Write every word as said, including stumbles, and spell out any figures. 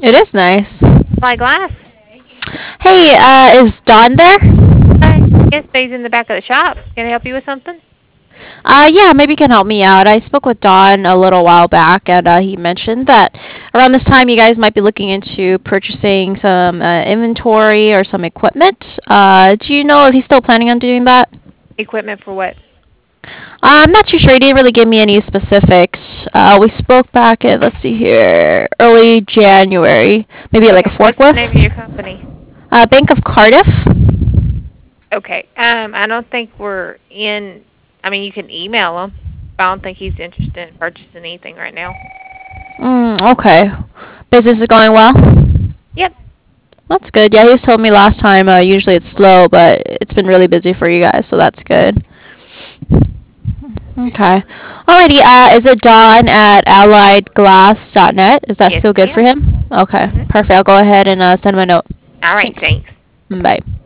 It is nice. Fly Glass. Hey, uh, is Dawn there? Uh, yes, but he's in the back of the shop. Can I help you with something? Uh, yeah, maybe you can help me out. I spoke with Don a little while back, and uh, he mentioned that around this time you guys might be looking into purchasing some uh, inventory or some equipment. Uh, do you know if he's still planning on doing that? Equipment for what? Uh, I'm not too sure. He didn't really give me any specifics. Uh, we spoke back in, let's see here, early January. Maybe like a Okay. What's the name of forklift. your company? Uh, Bank of Cardiff. Okay. Um, I don't think we're in. I mean, you can email him. But I don't think he's interested in purchasing anything right now. Mm, okay. Business is going well? Yep. That's good. Yeah, he was telling me last time. Uh, usually it's slow, but it's been really busy for you guys, so that's good. Okay. Alrighty. Uh, is it Don at allied glass dot net? Is that Yes, still good for ma'am. him? Okay. Mhm. Perfect. I'll go ahead and uh, send him a note. All right. Thanks. Thanks. Bye.